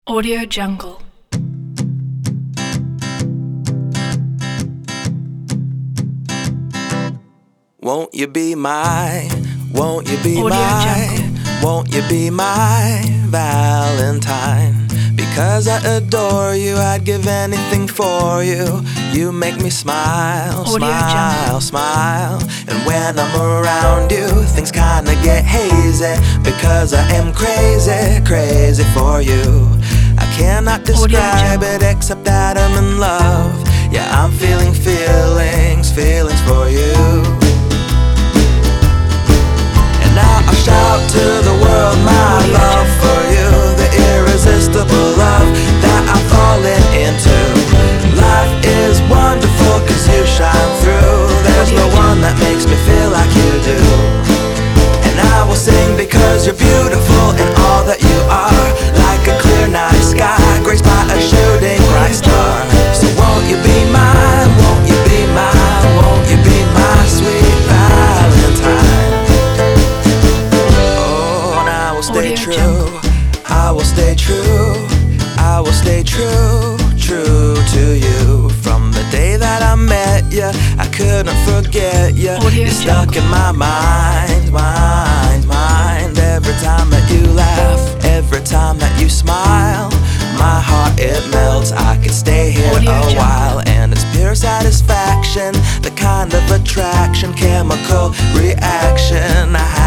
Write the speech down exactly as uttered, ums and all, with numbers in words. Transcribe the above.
Audio Jungle. Won't you be my, won't you be Audio my, Jungle. won't you be my Valentine? Because I adore you, I'd give anything for you. You make me smile, Audio smile, Jungle. smile. And when I'm around you, things kinda get hazy. Because I am crazy, crazy for you. I cannot describe it except that I'm in love. Yeah, I'm feeling feelings, feelings for you. And now I shout to the world my love for you, the irresistible love that I'm falling into. Life is wonderful cause you shine through. There's no one that makes me feel like you do. And I will sing because you're beautiful in all that you are. Like a clear night sky, graced by a shooting bright star. So won't you be mine, won't you be mine, won't you be my sweet Valentine? Oh, and I will stay true, I will stay true, I will stay true, true to you. From the day that I met you, I couldn't forget you. You're stuck in my mind, mind, mind. Every time that you laugh, every time that you smile, my heart it melts. I could stay here a while, and it's pure satisfaction, the kind of attraction, chemical reaction I